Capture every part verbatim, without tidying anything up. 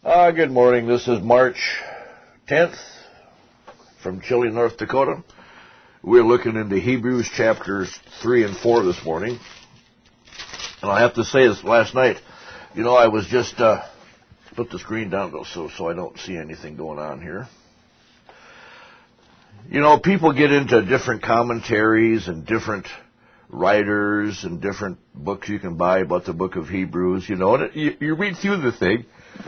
Uh, good morning. This is March tenth from Chile, North Dakota. We're looking into Hebrews chapters three and four this morning. And I have to say this last night, you know, I was just, uh, put the screen down though, so, so I don't see anything going on here. You know, people get into different commentaries and different writers and different books you can buy about the book of Hebrews, you know, and it, you, you read through the thing.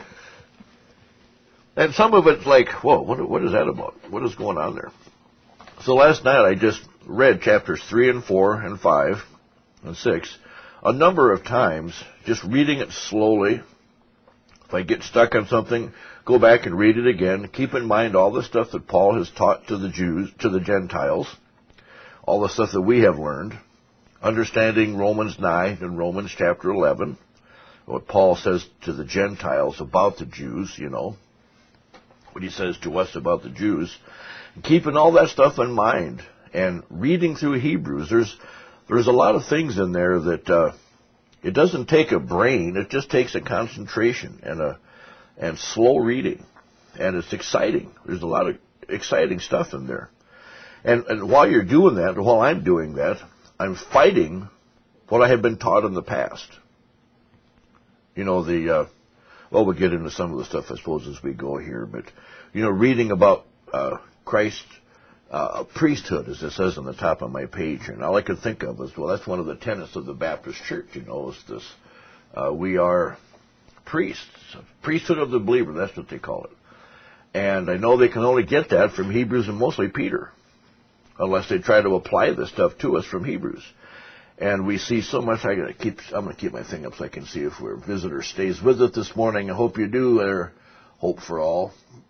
And some of it's like, whoa, what, what is that about? What is going on there? So last night I just read chapters three and four and five and six a number of times, just reading it slowly. If I get stuck on something, go back and read it again. Keep in mind all the stuff that Paul has taught to the Jews, to the Gentiles, all the stuff that we have learned, understanding Romans nine and Romans chapter eleven, what Paul says to the Gentiles about the Jews, you know, what he says to us about the Jews, keeping all that stuff in mind and reading through Hebrews. There's there's a lot of things in there that uh, it doesn't take a brain; it just takes a concentration and a and slow reading, and it's exciting. There's a lot of exciting stuff in there, and and while you're doing that, while I'm doing that, I'm fighting what I have been taught in the past. You know the. Uh, Well, we'll get into some of the stuff, I suppose, as we go here. But, you know, reading about uh, Christ's uh, priesthood, as it says on the top of my page. And all I could think of is, well, that's one of the tenets of the Baptist Church, you know, is this, uh, we are priests, priesthood of the believer, that's what they call it. And I know they can only get that from Hebrews and mostly Peter, unless they try to apply this stuff to us from Hebrews. And we see so much. I gotta keep. I'm going to keep my thing up so I can see if our visitor stays with us this morning. I hope you do. Or hope for all,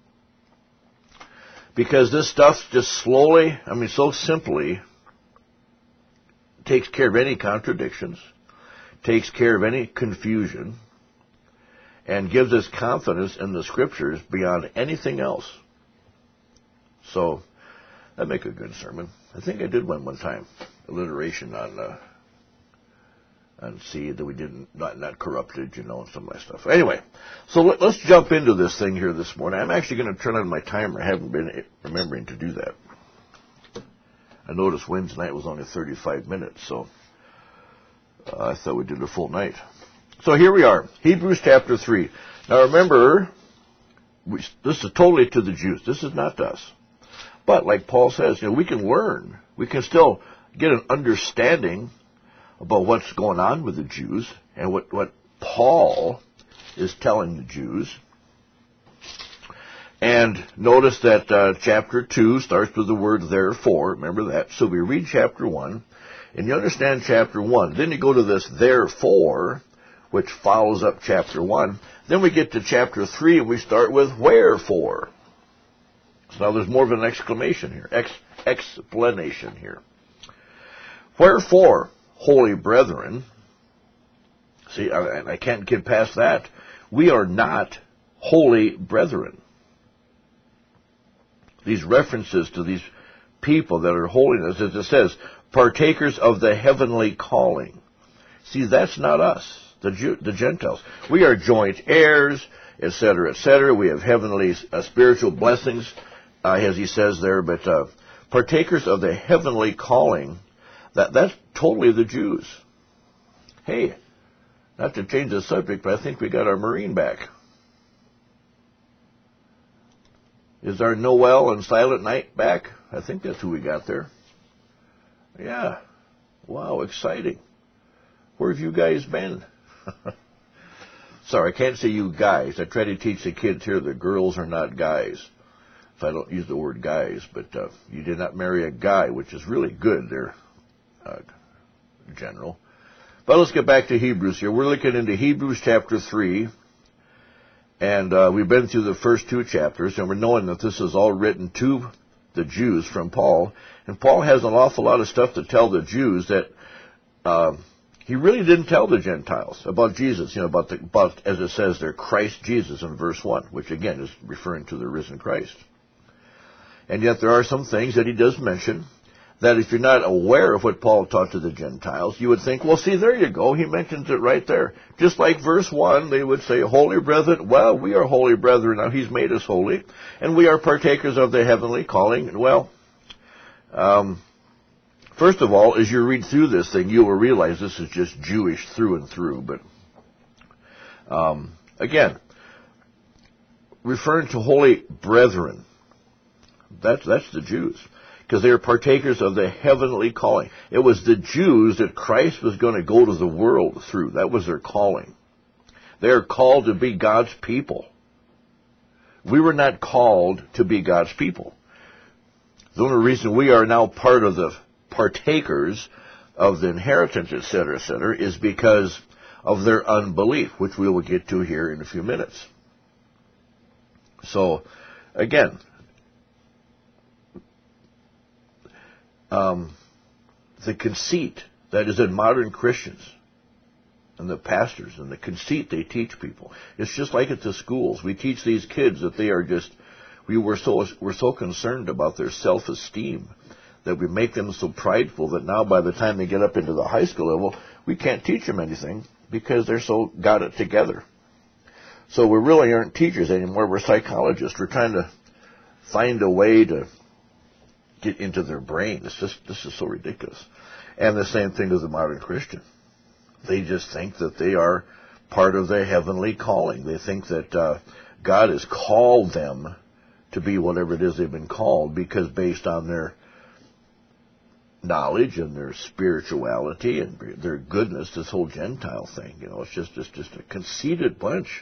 because this stuff just slowly, I mean, so simply, takes care of any contradictions, takes care of any confusion, and gives us confidence in the Scriptures beyond anything else. So that'd make a good sermon. I think I did one one time, alliteration on. Uh, And see that we didn't, not, not corrupted, you know, and some of that stuff. Anyway, so let, let's jump into this thing here this morning. I'm actually going to turn on my timer. I haven't been remembering to do that. I noticed Wednesday night was only thirty-five minutes, so uh, I thought we did a full night. So here we are, Hebrews chapter three. Now remember, we, this is totally to the Jews. This is not to us. But like Paul says, you know, we can learn. We can still get an understanding about what's going on with the Jews and what, what Paul is telling the Jews. And notice that uh, chapter two starts with the word therefore. Remember that. So we read chapter one, and you understand chapter one. Then you go to this therefore, which follows up chapter one. Then we get to chapter three, and we start with wherefore. So now there's more of an exclamation here, ex, explanation here. Wherefore, holy brethren, see, I, I can't get past that. We are not holy brethren. These references to these people that are holiness, as it says, partakers of the heavenly calling. See, that's not us, the Jew, the Gentiles. We are joint heirs, et cetera, et cetera. We have heavenly uh, spiritual blessings, uh, as he says there, but uh, partakers of the heavenly calling. That, that's totally the Jews. Hey, not to change the subject, but I think we got our Marine back. Is our Noel and Silent Night back? I think that's who we got there. Yeah. Wow, exciting. Where have you guys been? Sorry, I can't say you guys. I try to teach the kids here that girls are not guys. So I don't use the word guys, but uh, you did not marry a guy, which is really good there. Uh, general. But let's get back to Hebrews here. We're looking into Hebrews chapter three, and uh, we've been through the first two chapters, and we're knowing that this is all written to the Jews from Paul, and Paul has an awful lot of stuff to tell the Jews that uh, he really didn't tell the Gentiles about Jesus, you know, about, the, about, as it says there, Christ Jesus in verse one, which again is referring to the risen Christ. And yet there are some things that he does mention that if you're not aware of what Paul taught to the Gentiles, you would think, well, see, there you go. He mentions it right there. Just like verse one, they would say, holy brethren, well, we are holy brethren. Now, he's made us holy, and we are partakers of the heavenly calling. Well, um, first of all, as you read through this thing, you will realize this is just Jewish through and through. But, um, again, referring to holy brethren, that's, that's the Jews, because they are partakers of the heavenly calling. It was the Jews that Christ was going to go to the world through. That was their calling. They are called to be God's people. We were not called to be God's people. The only reason we are now part of the partakers of the inheritance, et cetera, et cetera, is because of their unbelief, which we will get to here in a few minutes. So, again, Um, the conceit that is in modern Christians and the pastors and the conceit they teach people. It's just like at the schools. We teach these kids that they are just, we were so, we're so concerned about their self-esteem that we make them so prideful that now by the time they get up into the high school level, we can't teach them anything because they're so got it together. So we really aren't teachers anymore. We're psychologists. We're trying to find a way to get into their brain. It's just, this is so ridiculous. And the same thing with the modern Christian. They just think that they are part of their heavenly calling. They think that uh, God has called them to be whatever it is they've been called because based on their knowledge and their spirituality and their goodness, this whole Gentile thing, you know, it's just, it's just a conceited bunch.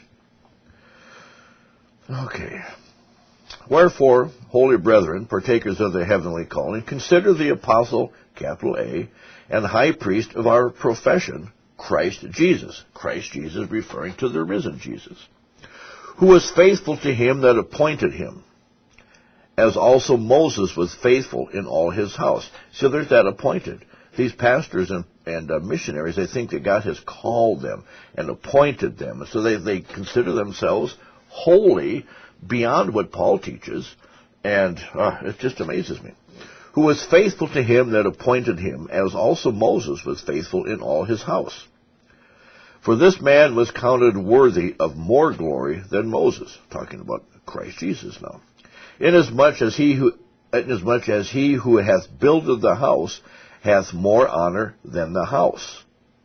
Okay. Wherefore, holy brethren, partakers of the heavenly calling, consider the apostle, capital A, and high priest of our profession, Christ Jesus. Christ Jesus referring to the risen Jesus, who was faithful to him that appointed him, as also Moses was faithful in all his house. So there's that appointed. These pastors and, and uh, missionaries, they think that God has called them and appointed them. So they, they consider themselves holy beyond what Paul teaches, and uh, it just amazes me. Who was faithful to him that appointed him, as also Moses was faithful in all his house. For this man was counted worthy of more glory than Moses, talking about Christ Jesus now. Inasmuch as he who, inasmuch as he who hath builded the house hath more honor than the house.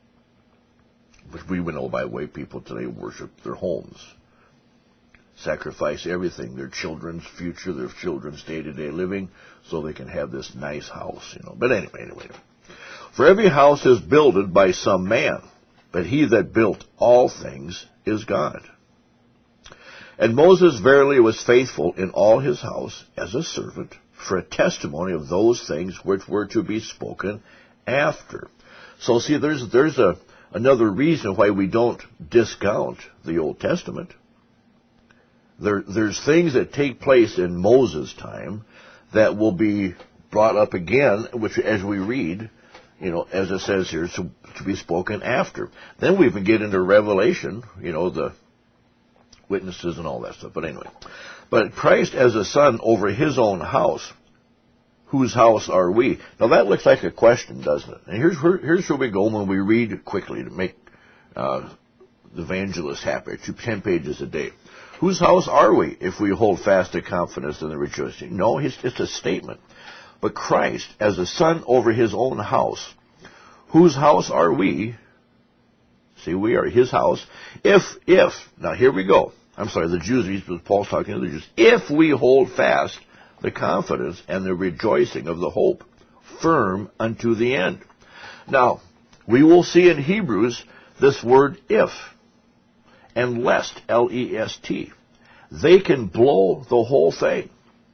Which we would know by the way people today worship their homes. Sacrifice everything, their children's future, their children's day-to-day living, so they can have this nice house, you know. But anyway, anyway. For every house is builded by some man, but he that built all things is God. And Moses verily was faithful in all his house as a servant, for a testimony of those things which were to be spoken after. So see, there's there's a another reason why we don't discount the Old Testament. There, there's things that take place in Moses' time that will be brought up again, which as we read, you know, as it says here, to, to be spoken after. Then we even get into Revelation, you know, the witnesses and all that stuff. But anyway, but Christ as a son over his own house, whose house are we? Now that looks like a question, doesn't it? And here's where, here's where we go when we read quickly to make uh, the evangelist happy. Ten pages a day. Whose house are we if we hold fast to confidence in the rejoicing? No, it's, it's a statement. But Christ, as a son over his own house, whose house are we? See, we are his house. If, if, now here we go. I'm sorry, the Jews, Paul's talking to the Jews. If we hold fast the confidence and the rejoicing of the hope firm unto the end. Now, we will see in Hebrews this word if. And lest, L E S T. They can blow the whole thing.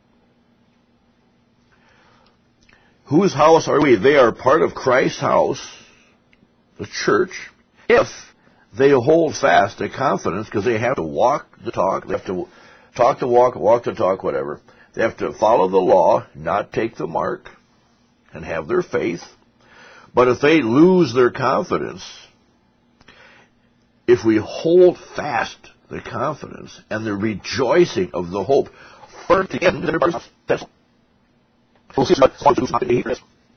Whose house are we? They are part of Christ's house, the church, if they hold fast to confidence, because they have to walk the talk, they have to talk the walk, walk the talk, whatever. They have to follow the law, not take the mark, and have their faith. But if they lose their confidence, if we hold fast the confidence and the rejoicing of the hope, firm to the end, that's we'll see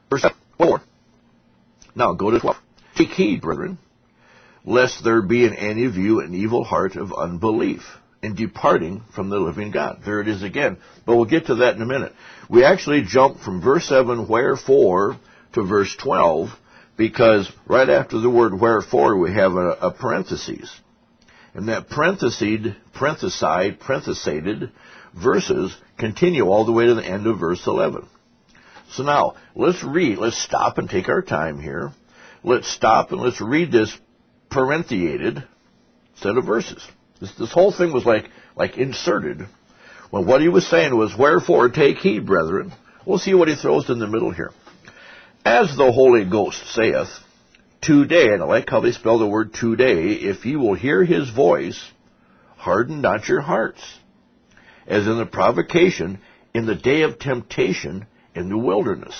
Verse four. Now go to twelve. Take heed, brethren, lest there be in any of you an evil heart of unbelief in departing from the living God. There it is again. But we'll get to that in a minute. We actually jump from verse seven, wherefore, to verse twelve, because right after the word wherefore we have a, a parenthesis. And that parenthesis, parenthesized, parenthesized verses continue all the way to the end of verse eleven. So now, let's read, let's stop and take our time here. Let's stop and let's read this parentheated set of verses. This, this whole thing was like, like inserted. When what he was saying was, wherefore take heed, brethren. We'll see what he throws in the middle here. As the Holy Ghost saith, today, and I like how they spell the word today, if ye will hear his voice, harden not your hearts, as in the provocation, in the day of temptation, in the wilderness.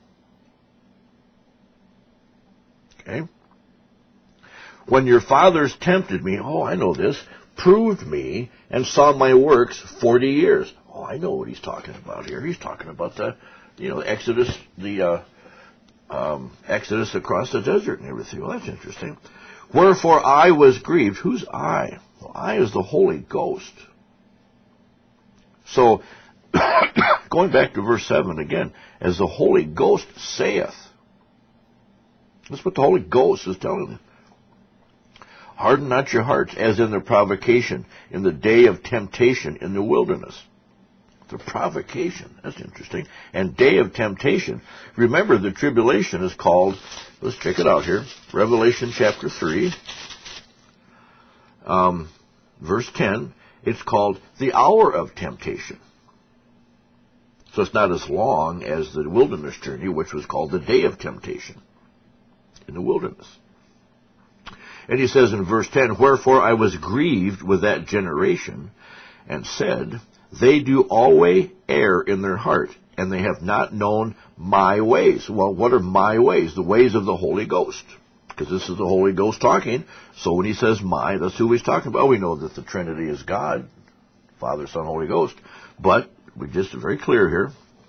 Okay? When your fathers tempted me, oh, I know this, proved me, and saw my works forty years. Oh, I know what he's talking about here. He's talking about the, you know, Exodus, the uh, um, Exodus across the desert and everything. Well, that's interesting. Wherefore I was grieved. Who's I? Well, I is the Holy Ghost. So, going back to verse seven again, as the Holy Ghost saith. That's what the Holy Ghost is telling you. Harden not your hearts, as in the provocation, in the day of temptation in the wilderness. The provocation, that's interesting. And day of temptation. Remember, the tribulation is called, let's check it out here, Revelation chapter three, um, verse ten, it's called the hour of temptation. So it's not as long as the wilderness journey, which was called the day of temptation in the wilderness. And he says in verse ten, wherefore I was grieved with that generation, and said, they do always err in their heart, and they have not known my ways. Well, what are my ways? The ways of the Holy Ghost. Because this is the Holy Ghost talking. So when he says my, that's who he's talking about. We know that the Trinity is God, Father, Son, Holy Ghost. But we're just very clear here.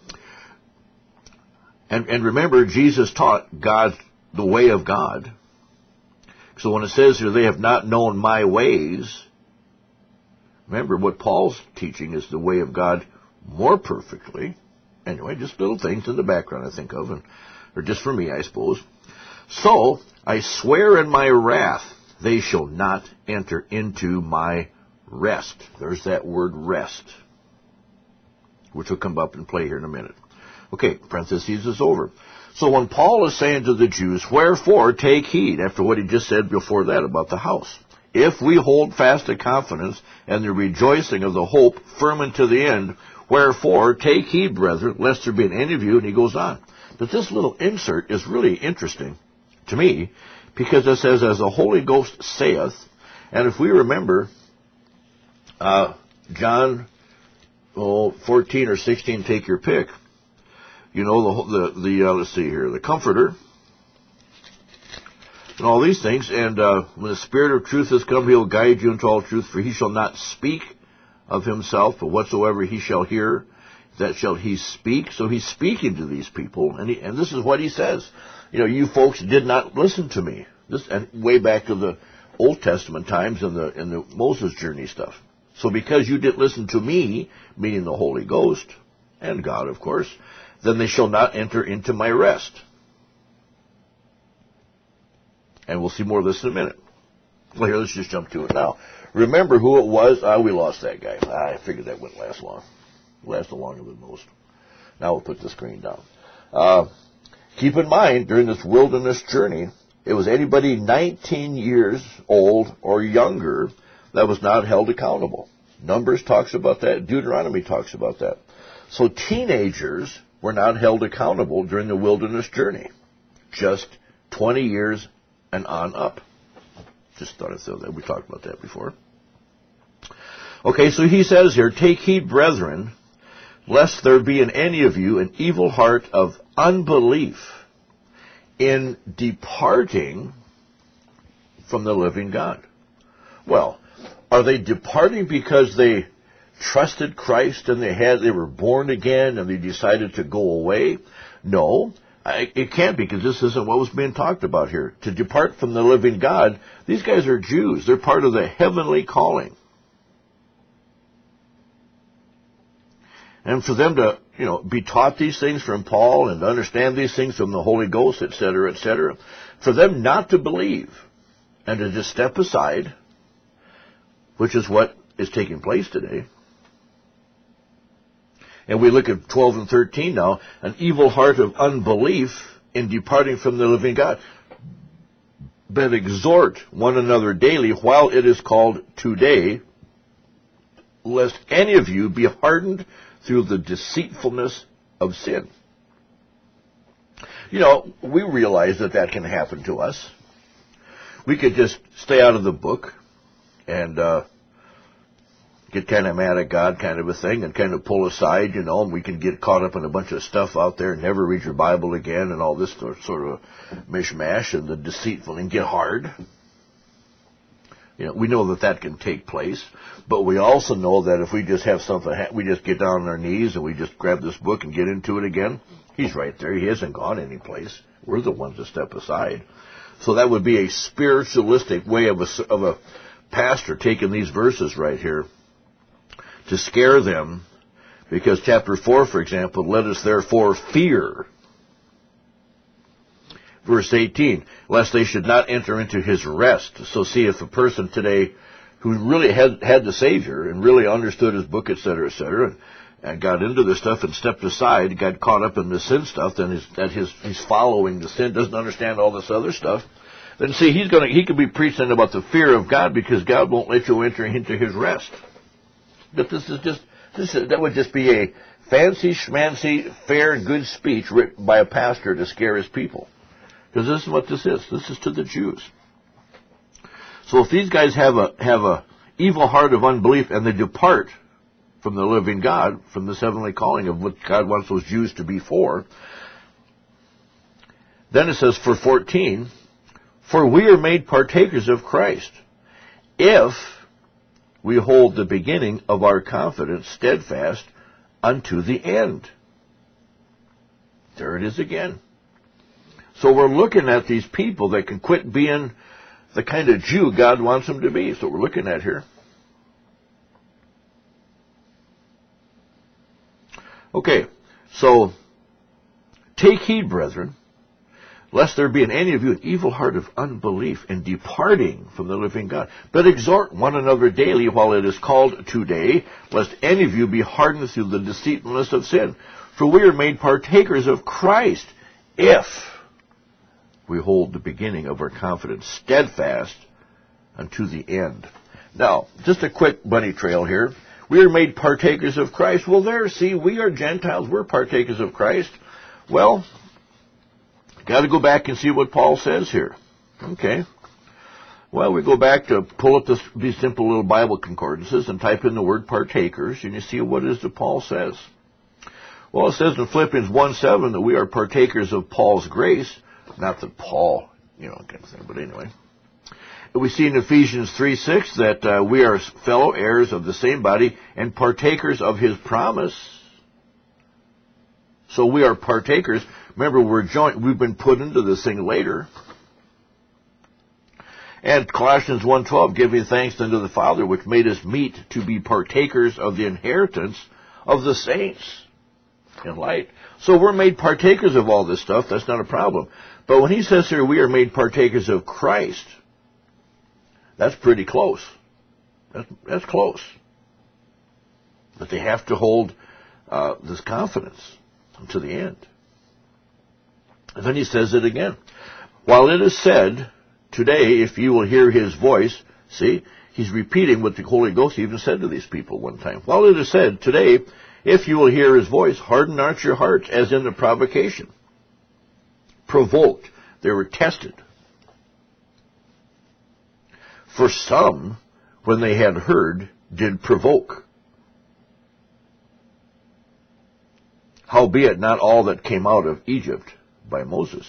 And, and remember, Jesus taught God the way of God. So when it says here, they have not known my ways, remember what Paul's teaching is the way of God more perfectly. Anyway, just little things in the background I think of, and, or just for me, I suppose. So I swear in my wrath, they shall not enter into my rest. There's that word rest, which will come up and play here in a minute. Okay, parentheses is over. So when Paul is saying to the Jews, wherefore take heed, after what he just said before that about the house, if we hold fast the confidence and the rejoicing of the hope firm unto the end, wherefore take heed, brethren, lest there be in any of you, and he goes on. But this little insert is really interesting to me, because it says, as the Holy Ghost saith, and if we remember, uh, John oh, fourteen or sixteen, take your pick, you know, the, the, the uh, let's see here, the Comforter, and all these things, and uh, when the Spirit of truth has come, he will guide you into all truth, for he shall not speak of himself, but whatsoever he shall hear, that shall he speak. So he's speaking to these people, and, he, and this is what he says. You know, you folks did not listen to me. This, and way back to the Old Testament times and the, and the Moses journey stuff. So because you didn't listen to me, meaning the Holy Ghost, and God, of course, then they shall not enter into my rest. And we'll see more of this in a minute. Well, here, let's just jump to it now. Remember who it was? Ah, we lost that guy. Ah, I figured that wouldn't last long. It lasted longer than most. Now we'll put the screen down. Uh, keep in mind, during this wilderness journey, it was anybody nineteen years old or younger that was not held accountable. Numbers talks about that. Deuteronomy talks about that. So teenagers were not held accountable during the wilderness journey. Just twenty years and on up. Just thought I'd throw that. We talked about that before. Okay, so he says here, take heed, brethren, lest there be in any of you an evil heart of unbelief in departing from the living God. Well, are they departing because they trusted Christ and they had they were born again and they decided to go away? No, I, it can't be, because this isn't what was being talked about here. To depart from the living God, these guys are Jews. They're part of the heavenly calling. And for them to, you know, be taught these things from Paul and to understand these things from the Holy Ghost, et cetera, et cetera, for them not to believe and to just step aside, which is what is taking place today. And we look at twelve and thirteen now, an evil heart of unbelief in departing from the living God. But exhort one another daily while it is called today, lest any of you be hardened through the deceitfulness of sin. You know, we realize that that can happen to us. We could just stay out of the book and uh, get kind of mad at God, kind of a thing, and kind of pull aside, you know, and we can get caught up in a bunch of stuff out there and never read your Bible again and all this sort of mishmash and the deceitful and get hard. You know, we know that that can take place, but we also know that if we just have something, we just get down on our knees and we just grab this book and get into it again, He's right there. He hasn't gone anyplace. We're the ones that step aside. So that would be a spiritualistic way of a, of a pastor taking these verses right here to scare them, because chapter four, for example, let us therefore fear. Verse eighteen, lest they should not enter into his rest. So see, if a person today who really had had the Savior and really understood his book, et cetera, et cetera, and got into this stuff and stepped aside, got caught up in the sin stuff, then his, that his, he's following the sin, doesn't understand all this other stuff, then see, he's gonna, he could be preaching about the fear of God because God won't let you enter into his rest. But this is just, this is, that would just be a fancy, schmancy, fair, good speech written by a pastor to scare his people. Because this is what this is. This is to the Jews. So if these guys have a have a evil heart of unbelief and they depart from the living God, from this heavenly calling of what God wants those Jews to be for, then it says for fourteen, for we are made partakers of Christ, if we hold the beginning of our confidence steadfast unto the end. There it is again. So we're looking at these people that can quit being the kind of Jew God wants them to be. So we're looking at here. Okay, so take heed, brethren, lest there be in any of you an evil heart of unbelief in departing from the living God. But exhort one another daily while it is called today, lest any of you be hardened through the deceitfulness of sin. For we are made partakers of Christ, if we hold the beginning of our confidence steadfast unto the end. Now, just a quick bunny trail here. We are made partakers of Christ. Well, there, see, we are Gentiles. We're partakers of Christ. Well, got to go back and see what Paul says here. Okay. Well, we go back to pull up this, these simple little Bible concordances and type in the word partakers, and you see what it is that Paul says. Well, it says in Philippians one seven that we are partakers of Paul's grace. Not that Paul, you know, kind of thing, but anyway. We see in Ephesians three six that uh, we are fellow heirs of the same body and partakers of his promise. So we are partakers. Remember, we're joint. We've been put into this thing later. And Colossians one twelve, giving thanks unto the Father, which made us meet to be partakers of the inheritance of the saints in light. So we're made partakers of all this stuff. That's not a problem. But when he says here we are made partakers of Christ, that's pretty close. That's, that's close. But they have to hold uh, this confidence to the end. And then he says it again. While it is said, today, if you will hear his voice, see, he's repeating what the Holy Ghost even said to these people one time. While it is said, today, if you will hear his voice, harden not your hearts, as in the provocation. Provoked. They were tested. For some, when they had heard, did provoke. Howbeit not all that came out of Egypt by Moses.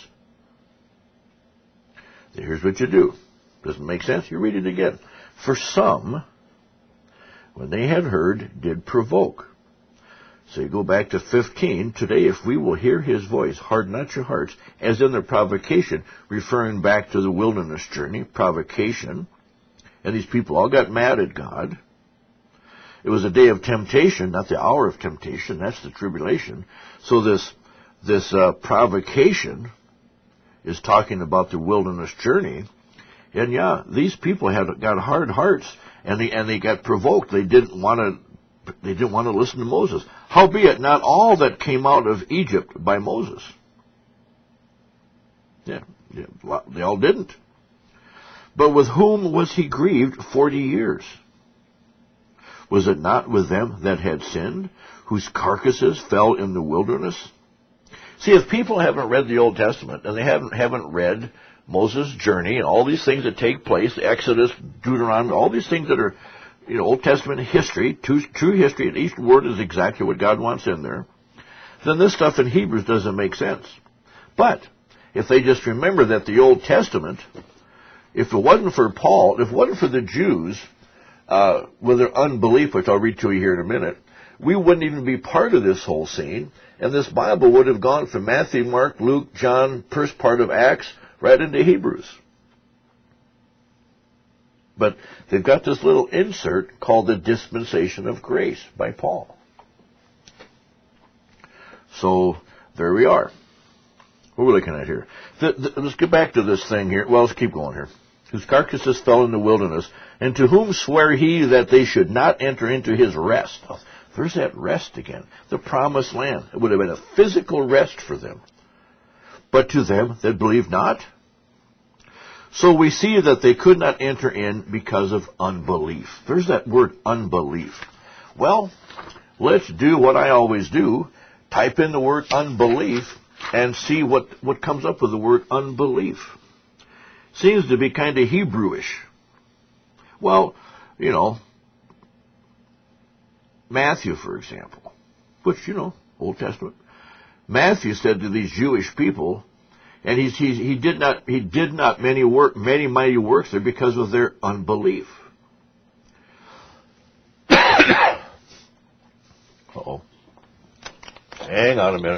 Here's what you do. Doesn't make sense? You read it again. For some, when they had heard, did provoke. So you go back to fifteen. Today, if we will hear his voice, harden not your hearts, as in the provocation, referring back to the wilderness journey, provocation. And these people all got mad at God. It was a day of temptation, not the hour of temptation. That's the tribulation. So this this uh, provocation is talking about the wilderness journey. And yeah, these people had got hard hearts, and they and they got provoked. They didn't want to they didn't want to listen to Moses. Howbeit, not all that came out of Egypt by Moses. Yeah, yeah, they all didn't. But with whom was he grieved forty years? Was it not with them that had sinned, whose carcasses fell in the wilderness? See, if people haven't read the Old Testament, and they haven't haven't read Moses' journey and all these things that take place, Exodus, Deuteronomy, all these things that are, you know, Old Testament history, true, true history, and each word is exactly what God wants in there, then this stuff in Hebrews doesn't make sense. But if they just remember that the Old Testament, if it wasn't for Paul, if it wasn't for the Jews, uh, with their unbelief, which I'll read to you here in a minute, we wouldn't even be part of this whole scene, and this Bible would have gone from Matthew, Mark, Luke, John, first part of Acts, right into Hebrews. But they've got this little insert called the Dispensation of Grace by Paul. So there we are. What are we looking at here? The, the, let's get back to this thing here. Well, let's keep going here. Whose carcasses fell in the wilderness, and to whom sware he that they should not enter into his rest. Oh, there's that rest again. The promised land. It would have been a physical rest for them. But to them that believe not. So we see that they could not enter in because of unbelief. There's that word unbelief. Well, let's do what I always do. Type in the word unbelief and see what, what comes up with the word unbelief. Seems to be kind of Hebrewish. Well, you know, Matthew, for example, which, you know, Old Testament. Matthew said to these Jewish people, and he's, he's, he did not he did not many work many mighty works there because of their unbelief. Uh-oh. Hang on a minute.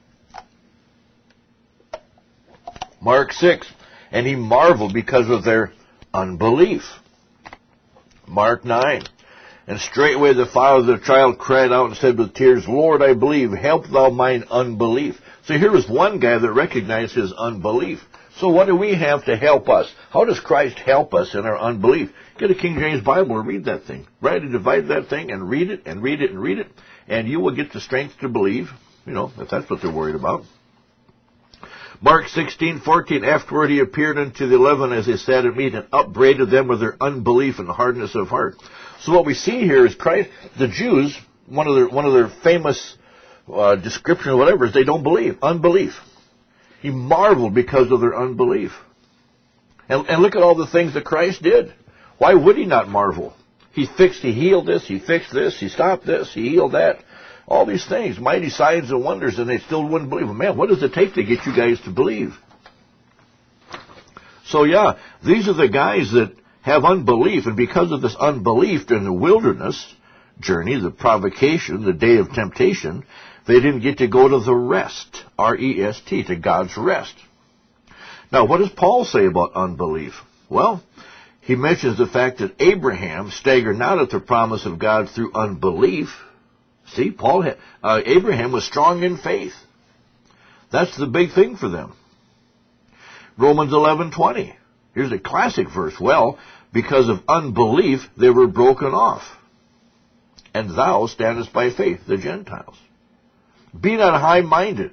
Mark six, and he marveled because of their unbelief. Mark nine, and straightway the father of the child cried out and said with tears, Lord, I believe, help thou mine unbelief. So here was one guy that recognized his unbelief. So what do we have to help us? How does Christ help us in our unbelief? Get a King James Bible and read that thing. Rightly divide that thing and read it and read it and read it, and you will get the strength to believe, you know, if that's what they're worried about. Mark sixteen fourteen, afterward he appeared unto the eleven as they sat at meat and upbraided them with their unbelief and hardness of heart. So what we see here is Christ, the Jews, one of their, one of their famous uh, description or whatever is they don't believe, unbelief. He marveled because of their unbelief. And, and look at all the things that Christ did. Why would he not marvel? He fixed, he healed this, he fixed this, he stopped this, he healed that. All these things, mighty signs and wonders, and they still wouldn't believe. Man, what does it take to get you guys to believe? So yeah, these are the guys that have unbelief, and because of this unbelief in the wilderness journey, the provocation, the day of temptation, they didn't get to go to the rest, R E S T, to God's rest. Now, what does Paul say about unbelief? Well, he mentions the fact that Abraham staggered not at the promise of God through unbelief. See, Paul, had, uh, Abraham was strong in faith. That's the big thing for them. Romans eleven twenty. Here's a classic verse. Well, because of unbelief, they were broken off. And thou standest by faith, the Gentiles. Be not high-minded.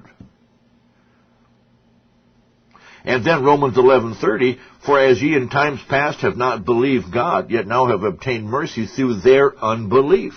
And then Romans eleven thirty, for as ye in times past have not believed God, yet now have obtained mercy through their unbelief.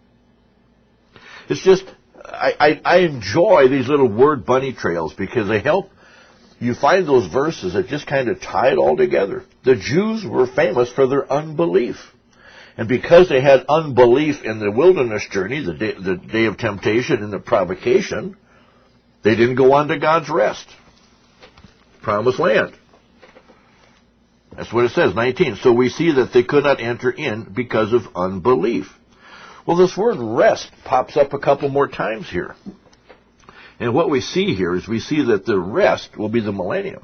It's just, I, I, I enjoy these little word bunny trails because they help. You find those verses that just kind of tie it all together. The Jews were famous for their unbelief. And because they had unbelief in the wilderness journey, the day, the day of temptation and the provocation, they didn't go on to God's rest. Promised land. That's what it says, nineteen. So we see that they could not enter in because of unbelief. Well, this word rest pops up a couple more times here. And what we see here is we see that the rest will be the millennium.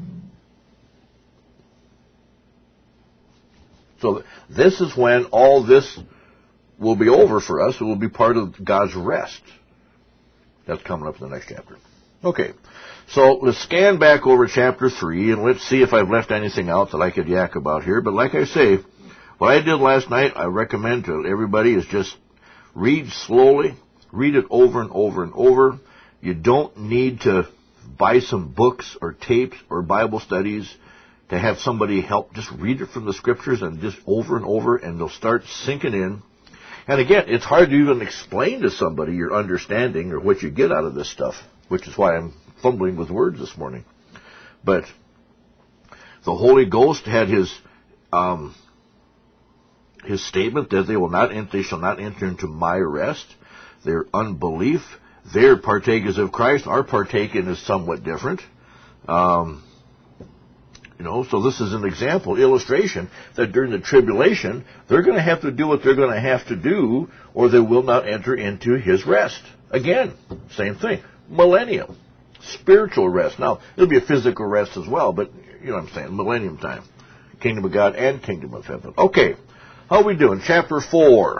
So this is when all this will be over for us. It will be part of God's rest. That's coming up in the next chapter. Okay, so let's scan back over chapter three, and let's see if I've left anything out that I could yak about here. But like I say, what I did last night, I recommend to everybody, is just read slowly, read it over and over and over. You don't need to buy some books or tapes or Bible studies to have somebody help. Just read it from the Scriptures and just over and over, and they'll start sinking in. And again, it's hard to even explain to somebody your understanding or what you get out of this stuff, which is why I'm fumbling with words this morning. But the Holy Ghost had his um, his statement that they will not enter, they shall not enter into my rest. Their unbelief, their partakers of Christ, our partaking is somewhat different. Um, You know, so this is an example, illustration, that during the tribulation, they're going to have to do what they're going to have to do, or they will not enter into his rest. Again, same thing. Millennium. Spiritual rest. Now, it'll be a physical rest as well, but, you know what I'm saying, millennium time. Kingdom of God and kingdom of heaven. Okay, how are we doing? Chapter four.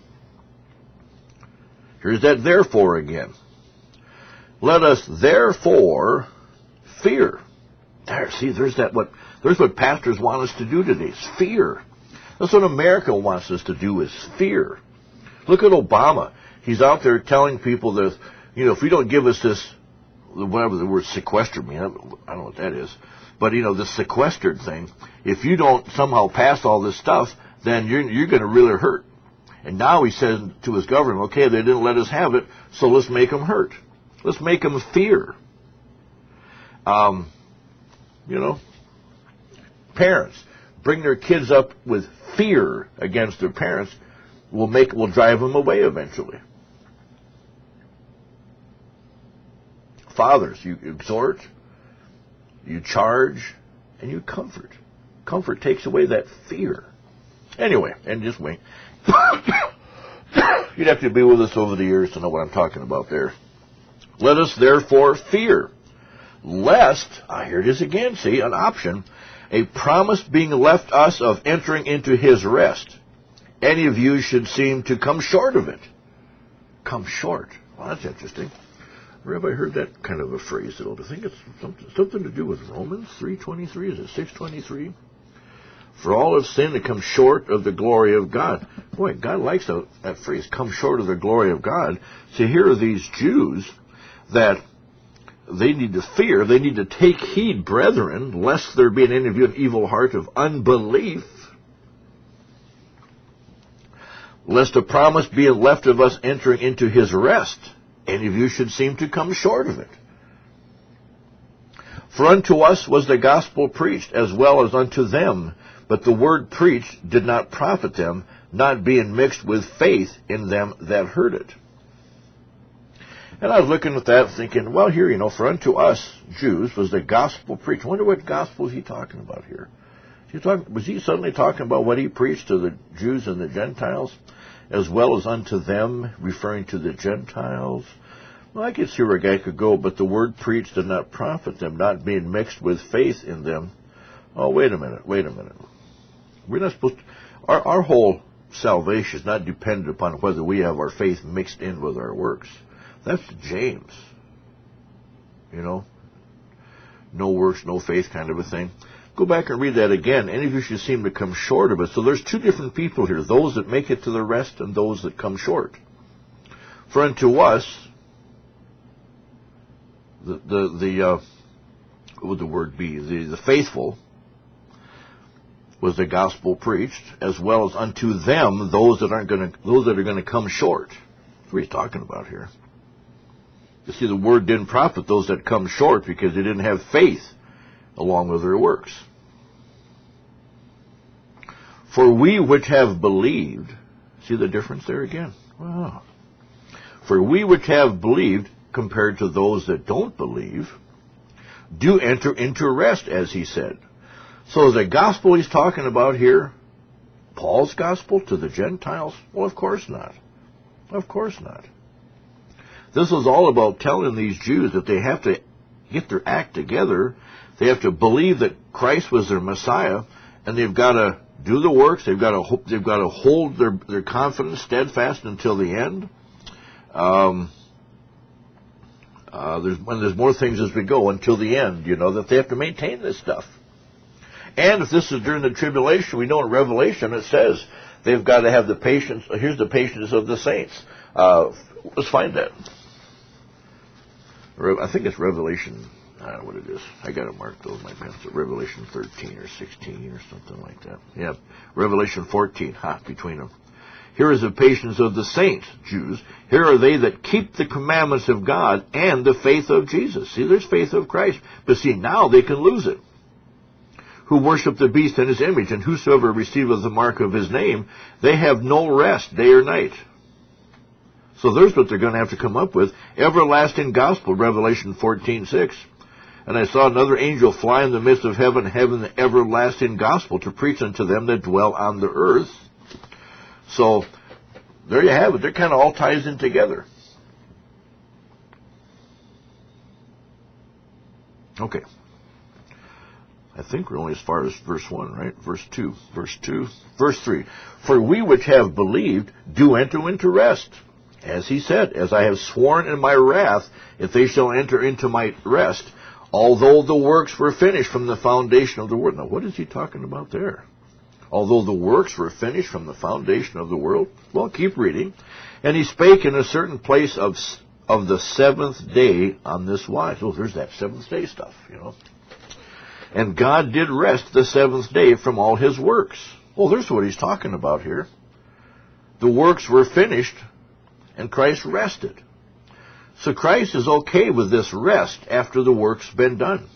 Here's that therefore again. Let us therefore fear. There, see, there's that. What there's what pastors want us to do today. It's fear. That's what America wants us to do. Is fear. Look at Obama. He's out there telling people that, you know, if we don't give us this, whatever the word sequester means, I don't know what that is, but you know, this sequestered thing. If you don't somehow pass all this stuff, then you're you're going to really hurt. And now he says to his government, okay, they didn't let us have it, so let's make them hurt. Let's make them fear. Um. You know, parents bring their kids up with fear against their parents will make will drive them away eventually. Fathers, you exhort, you charge, and you comfort. Comfort takes away that fear. Anyway, and just wait. You'd have to be with us over the years to know what I'm talking about there. Let us therefore fear. Lest, ah, here it is again, see, an option, a promise being left us of entering into his rest. Any of you should seem to come short of it. Come short. Well, that's interesting. Where have I heard that kind of a phrase? I think it's something, something to do with Romans three twenty-three. Is it six twenty-three? For all have sinned and come short of the glory of God. Boy, God likes that, that phrase, come short of the glory of God. See, here are these Jews that they need to fear, they need to take heed, brethren, lest there be in any of you an evil heart of unbelief, lest a promise be left of us entering into his rest. Any of you should seem to come short of it. For unto us was the gospel preached, as well as unto them, but the word preached did not profit them, not being mixed with faith in them that heard it. And I was looking at that thinking, well, here, you know, for unto us, Jews, was the gospel preached. I wonder what gospel is he talking about here. Is he talking, was he suddenly talking about what he preached to the Jews and the Gentiles, as well as unto them, referring to the Gentiles? Well, I could see where a guy could go, but the word preached did not profit them, not being mixed with faith in them. Oh, wait a minute, wait a minute. We're not supposed to, our, our whole salvation is not dependent upon whether we have our faith mixed in with our works. That's James. You know, no works, no faith kind of a thing. Go back and read that again. Any of you should seem to come short of it. So there's two different people here, those that make it to the rest and those that come short. For unto us, the, the, the uh, what would the word be? The, the faithful was the gospel preached, as well as unto them, those that aren't going to, those that are going to come short. That's what he's talking about here. You see, the word didn't profit those that come short because they didn't have faith along with their works. For we which have believed, see the difference there again? Wow. For we which have believed, compared to those that don't believe, do enter into rest, as he said. So the gospel he's talking about here Paul's gospel to the Gentiles? Well, of course not. Of course not. This is all about telling these Jews that they have to get their act together. They have to believe that Christ was their Messiah, and they've got to do the works. They've got to they've got to hold their their confidence steadfast until the end. Um, uh, there's when there's more things as we go until the end. You know that they have to maintain this stuff. And if this is during the tribulation, we know in Revelation it says they've got to have the patience. Here's the patience of the saints. Uh, let's find that. I think it's Revelation. I don't know what it is. I got it marked with my pencil. Revelation thirteen or sixteen or something like that. Yeah, Revelation fourteen. Ha, between them. Here is the patience of the saints, Jews. Here are they that keep the commandments of God and the faith of Jesus. See, there's faith of Christ. But see, now they can lose it. Who worship the beast and his image, and whosoever receiveth the mark of his name, they have no rest day or night. So there's what they're going to have to come up with. Everlasting gospel, Revelation fourteen six. And I saw another angel fly in the midst of heaven, having the everlasting gospel to preach unto them that dwell on the earth. So there you have it. They're kind of all ties in together. Okay. I think we're only as far as verse one, right? Verse two. Verse two. Verse three. For we which have believed do enter into rest. As he said, as I have sworn in my wrath, if they shall enter into my rest, although the works were finished from the foundation of the world. Now, what is he talking about there? Although the works were finished from the foundation of the world? Well, keep reading. And he spake in a certain place of of the seventh day on this wise. Oh, there's that seventh day stuff, you know. And God did rest the seventh day from all his works. Well, there's what he's talking about here. The works were finished, and Christ rested. So Christ is okay with this rest after the work's been done.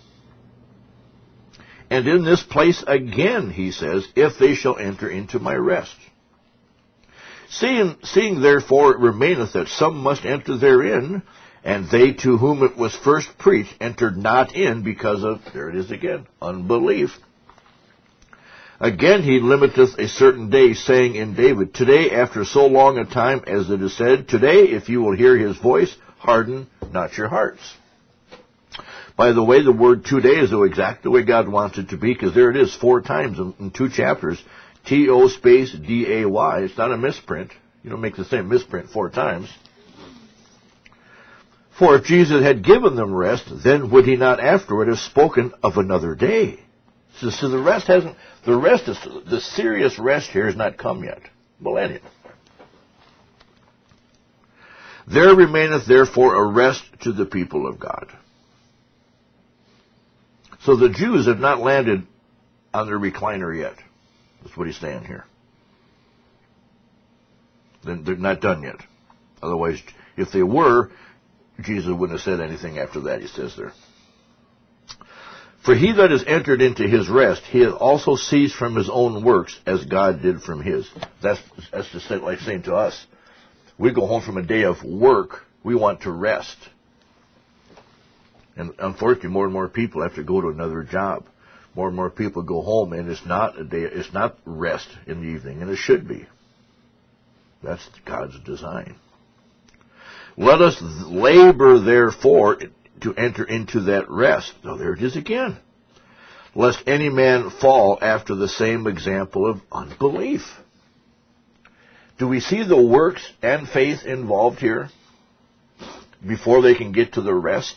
And in this place again, he says, if they shall enter into my rest. Seeing, seeing therefore it remaineth that some must enter therein, and they to whom it was first preached entered not in because of, there it is again, unbelief. Again he limiteth a certain day, saying in David, today after so long a time as it is said, today if you will hear his voice, harden not your hearts. By the way, the word today is the exact the way God wants it to be, because there it is four times in, in two chapters. T O space D A Y. It's not a misprint. You don't make the same misprint four times. For if Jesus had given them rest, then would he not afterward have spoken of another day? So, so the rest hasn't, the rest is, the serious rest here has not come yet. Millennium. There remaineth therefore a rest to the people of God. So the Jews have not landed on their recliner yet. That's what he's saying here. They're not done yet. Otherwise, if they were, Jesus wouldn't have said anything after that, he says there. For he that is entered into his rest, he has also ceased from his own works, as God did from his. That's, that's just like saying to us, we go home from a day of work, we want to rest. And unfortunately, more and more people have to go to another job. More and more people go home, and it's not a day, it's not rest in the evening, and it should be. That's God's design. Let us labor, therefore, to enter into that rest. Now, there it is again. Lest any man fall after the same example of unbelief. Do we see the works and faith involved here before they can get to the rest?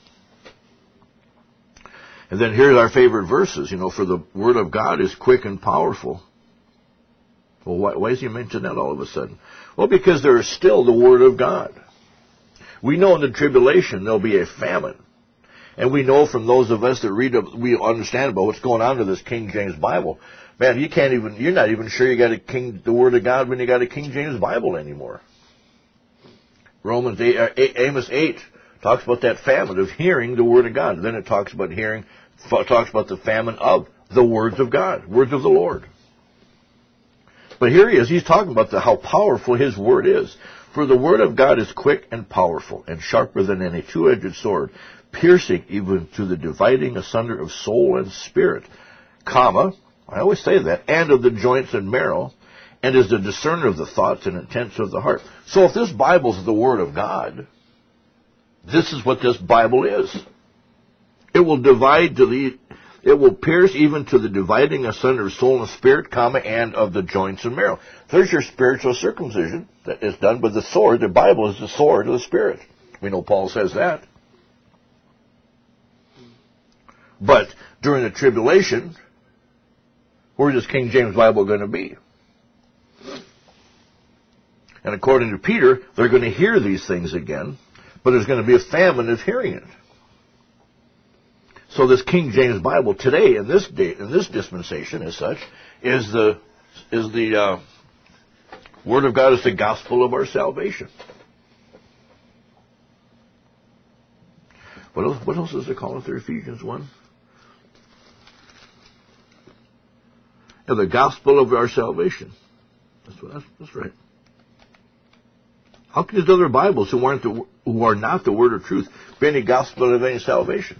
And then here's our favorite verses, you know, for the word of God is quick and powerful. Well, why, why does he mention that all of a sudden? Well, because there is still the word of God. We know in the tribulation there'll be a famine. And we know from those of us that read, we understand about what's going on to this King James Bible. Man, you can't even, you're not even sure you got a King, the Word of God when you got a King James Bible anymore. Romans eight, uh, Amos eight talks about that famine of hearing the Word of God. And then it talks about hearing, talks about the famine of the words of God, words of the Lord. But here he is, he's talking about the, how powerful his Word is. For the Word of God is quick and powerful, and sharper than any two-edged sword, piercing even to the dividing asunder of soul and spirit, comma, I always say that, and of the joints and marrow, and is the discerner of the thoughts and intents of the heart. So if this Bible is the Word of God, this is what this Bible is. It will divide to the, it will pierce even to the dividing asunder of soul and spirit, comma, and of the joints and marrow. There's your spiritual circumcision that is done with the sword. The Bible is the sword of the Spirit. We know Paul says that. But during the tribulation, where is King James Bible going to be? And according to Peter, they're going to hear these things again, but there's going to be a famine of hearing it. So this King James Bible today, in this day, in this dispensation, as such, is the is the uh, Word of God, is the gospel of our salvation. What else? What else does it call it there? Ephesians one. Yeah, the gospel of our salvation. That's what, that's, that's right. How can these other Bibles who aren't the, who are not the word of truth be any gospel of any salvation?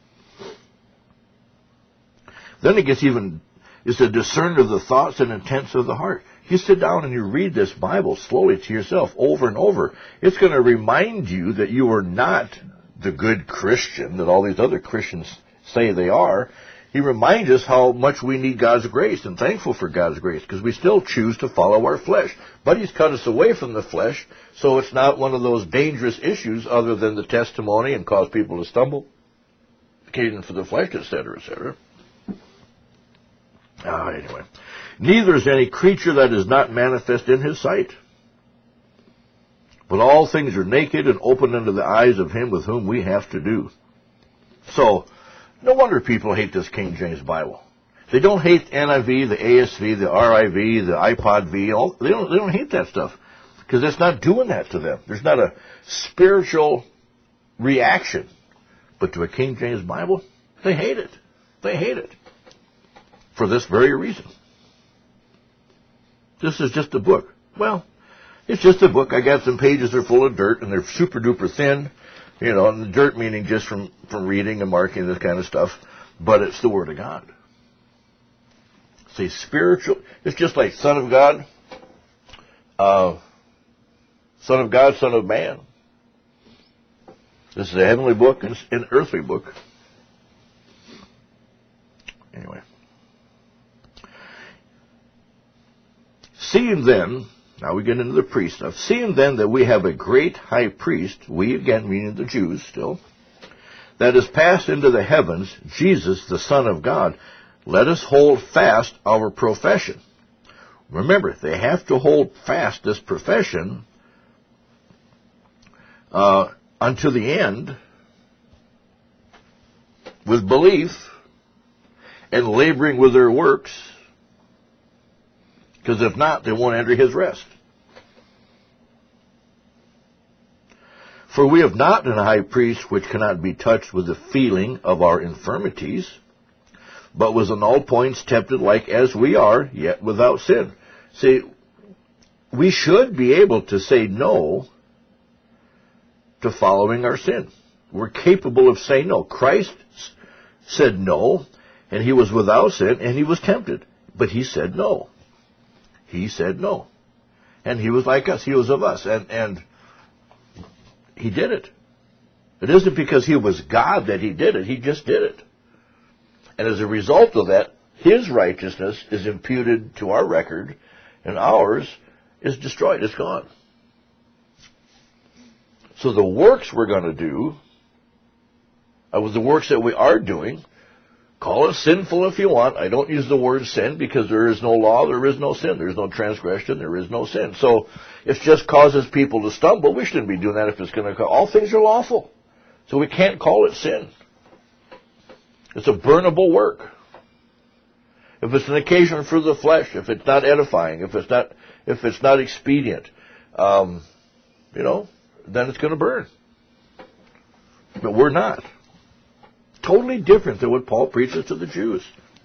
Then it gets even, it's a discerner of the thoughts and intents of the heart. You sit down and you read this Bible slowly to yourself over and over. It's going to remind you that you are not the good Christian that all these other Christians say they are. He reminds us how much we need God's grace and thankful for God's grace because we still choose to follow our flesh. But He's cut us away from the flesh, so it's not one of those dangerous issues other than the testimony and cause people to stumble, occasion for the flesh, et cetera, et cetera. Ah, anyway. Neither is any creature that is not manifest in His sight. But all things are naked and open unto the eyes of Him with whom we have to do. So, no wonder people hate this King James Bible. They don't hate N I V, the A S V, the R I V, the iPod V. All, they don't. They don't hate that stuff because it's not doing that to them. There's not a spiritual reaction. But to a King James Bible, they hate it. They hate it for this very reason. This is just a book. Well, it's just a book. I got some pages that are full of dirt and they're super duper thin. You know, and the dirt meaning just from, from reading and marking, this kind of stuff. But it's the Word of God. See, spiritual, it's just like Son of God, uh, Son of God, Son of Man. This is a heavenly book and an earthly book. Anyway. Seeing then, now we get into the priest stuff. Seeing then that we have a great high priest, we again meaning the Jews still, that is passed into the heavens, Jesus, the Son of God, let us hold fast our profession. Remember, they have to hold fast this profession uh, unto the end with belief and laboring with their works, because if not, they won't enter His rest. For we have not an high priest which cannot be touched with the feeling of our infirmities, but was in all points tempted like as we are, yet without sin. See, we should be able to say no to following our sin. We're capable of saying no. Christ said no, and He was without sin, and He was tempted. But He said no. He said no. And He was like us. He was of us. And, and He did it. It isn't because He was God that He did it. He just did it. And as a result of that, His righteousness is imputed to our record, and ours is destroyed. It's gone. So the works we're going to do, uh, the works that we are doing, call it sinful if you want. I don't use the word sin because there is no law, there is no sin. There is no transgression, there is no sin. So if it just causes people to stumble, we shouldn't be doing that if it's going to cause. All things are lawful. So we can't call it sin. It's a burnable work. If it's an occasion for the flesh, if it's not edifying, if it's not if it's not expedient, um, you know, then it's going to burn. But we're not. Totally different than what Paul preaches to the Jews.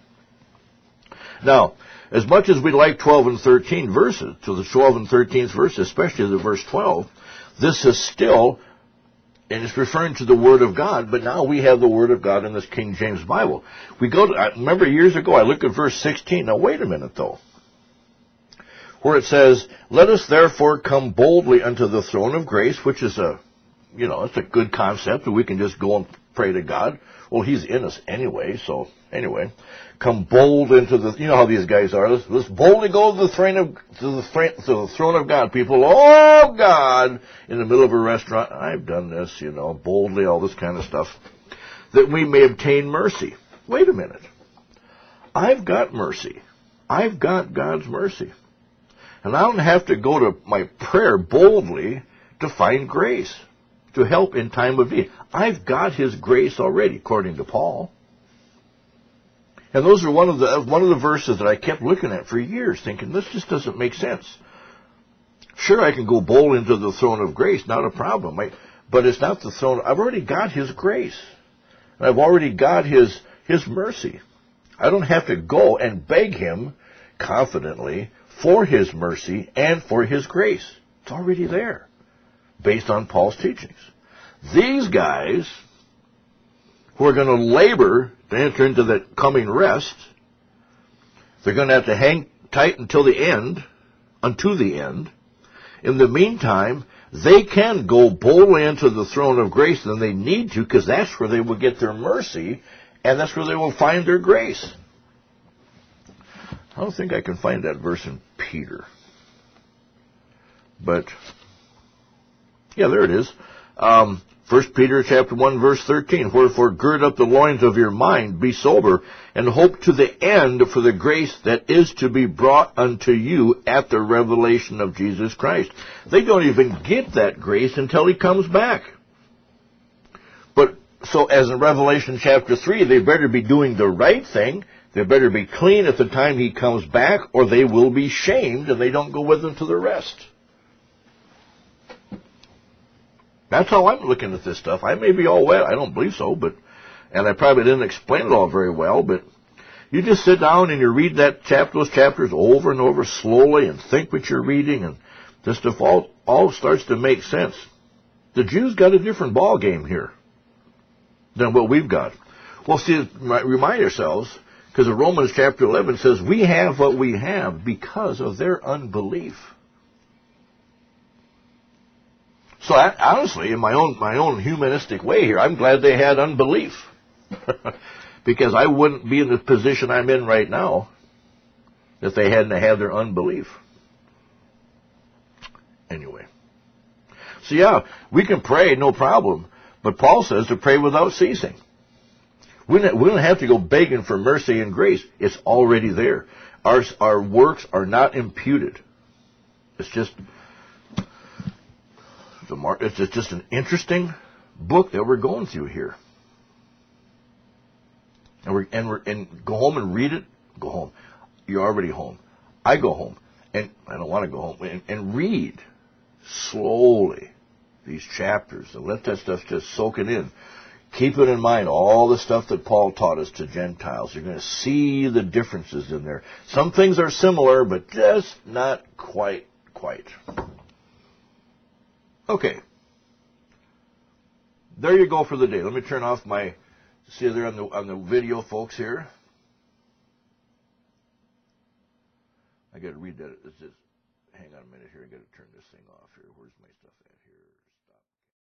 Now, as much as we like twelve and thirteen verses, to the twelve and thirteenth verse, especially the verse twelve, this is still and it's referring to the Word of God, but now we have the Word of God in this King James Bible. We go to, I remember years ago, I looked at verse sixteen. Now wait a minute though. Where it says, let us therefore come boldly unto the throne of grace, which is a, you know, it's a good concept that we can just go and pray to God. Well, He's in us anyway, so anyway. Come bold into the, you know how these guys are. Let's, let's boldly go to the throne of, to the, to the throne of God, people. Oh, God! In the middle of a restaurant. I've done this, you know, boldly, all this kind of stuff. That we may obtain mercy. Wait a minute. I've got mercy. I've got God's mercy. And I don't have to go to my prayer boldly to find grace, to help in time of need. I've got His grace already, according to Paul. And those are one of the one of the verses that I kept looking at for years, thinking, this just doesn't make sense. Sure, I can go bold into the throne of grace, not a problem. I, but it's not the throne. I've already got His grace. And I've already got His, His mercy. I don't have to go and beg Him confidently for His mercy and for His grace. It's already there, based on Paul's teachings. These guys who are going to labor to enter into the coming rest, they're going to have to hang tight until the end, unto the end. In the meantime, they can go boldly into the throne of grace, and they need to, because that's where they will get their mercy, and that's where they will find their grace. I don't think I can find that verse in Peter. But, yeah, there it is. Um, First Peter chapter one, verse thirteen. Wherefore gird up the loins of your mind, be sober, and hope to the end for the grace that is to be brought unto you at the revelation of Jesus Christ. They don't even get that grace until He comes back. But, so as in Revelation chapter three, they better be doing the right thing. They better be clean at the time He comes back, or they will be shamed and they don't go with Him to the rest. That's how I'm looking at this stuff. I may be all wet. I don't believe so, but, and I probably didn't explain it all very well, but you just sit down and you read that chapter, those chapters over and over slowly and think what you're reading, and this stuff all, all starts to make sense. The Jews got a different ball game here than what we've got. Well, see, remind ourselves, because in Romans chapter eleven says, we have what we have because of their unbelief. So I, honestly, in my own my own humanistic way here, I'm glad they had unbelief. Because I wouldn't be in the position I'm in right now if they hadn't had their unbelief. Anyway. So yeah, we can pray, no problem. But Paul says to pray without ceasing. We don't, we don't have to go begging for mercy and grace. It's already there. Our, our works are not imputed. It's just... It's just an interesting book that we're going through here. And we're, and we're, and go home and read it. Go home. You're already home. I go home. And I don't want to go home. And, and read slowly these chapters and let that stuff just soak it in. Keep it in mind, all the stuff that Paul taught us to Gentiles. You're going to see the differences in there. Some things are similar, but just not quite, quite. Okay. There you go for the day. Let me turn off my, see there on the, on the video, folks, here. I got to read that. It's just, hang on a minute here. I got to turn this thing off here. Where's my stuff at here?